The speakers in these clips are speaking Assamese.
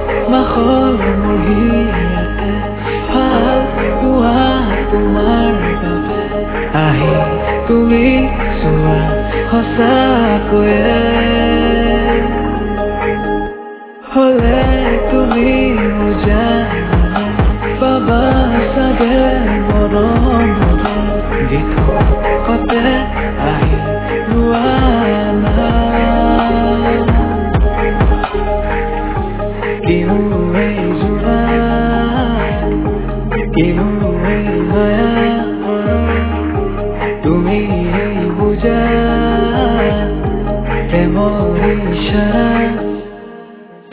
মাখৰ মহিয়াতে ভাল পোৱা তোমাৰ বাবে আহি তুমি চোৱা সঁচাকৈয়ে হলে তুমি জানা পাবা চাগে মৰম দিঠকতে আহি ৰোৱানা কিনো এই জোৰা কিনো এই মায়া তুমি এই বুজা প্ৰেমৰ ইশাৰা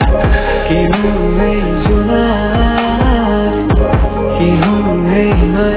কিনো এই জোৰা কিনো এই মায়া